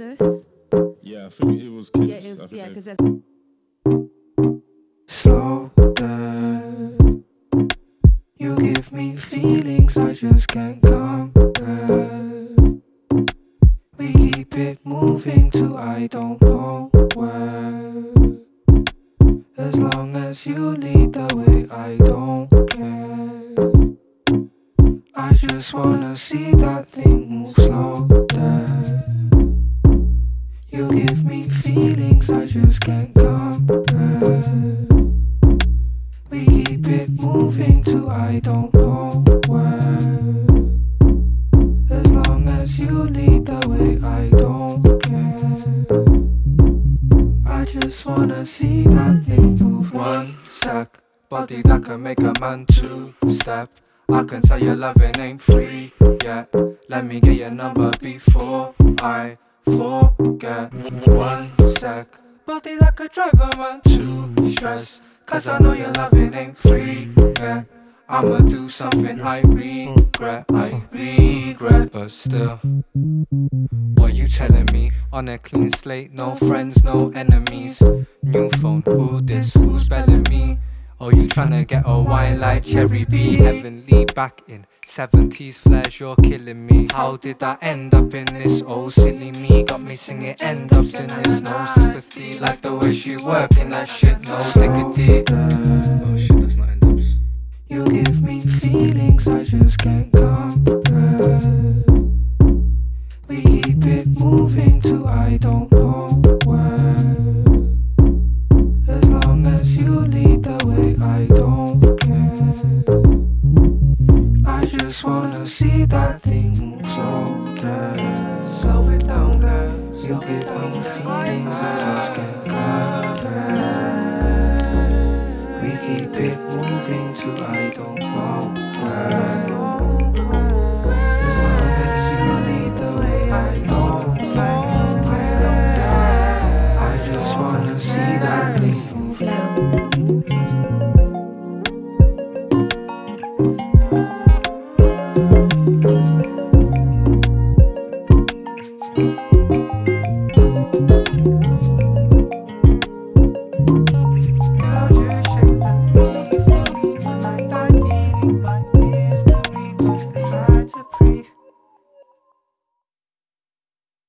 Marcus. Yeah, I think it was Kids. Yeah, it was. Yeah, because there's. Slow down. You give me feelings I just can't compare. We keep it moving to I don't know where. As long as you lead the way, I don't care. I just wanna see that thing move slow down. You give me feelings I just can't compare. We keep it moving to I don't know where. As long as you lead the way, I don't care. I just wanna see that thing move. One sec, body that can make a man two-step. I can tell your loving ain't free yet. Let me get your number before I forget. One sec, body that could drive a man to stress. Cause I know your loving ain't free yet. I'ma do something I regret, but still. What you telling me? On a clean slate, no friends, no enemies. New phone, who this? Who's belling me? Oh, you tryna get a wine like Cherry B? Heavenly back in 70s flares, you're killing me. How did I end up in this? Oh, silly me, got me singing end ups in this. No sympathy, like the way she working that shit, no diggity. Oh shit, that's not end ups. You give me feelings I just can't compare. We keep it moving to I don't know where. As long as you lead the way, I don't care. I just wanna see that thing move slow down. Slow it down, girl. You give me feelings I just can't compare. We keep it moving to I don't know where.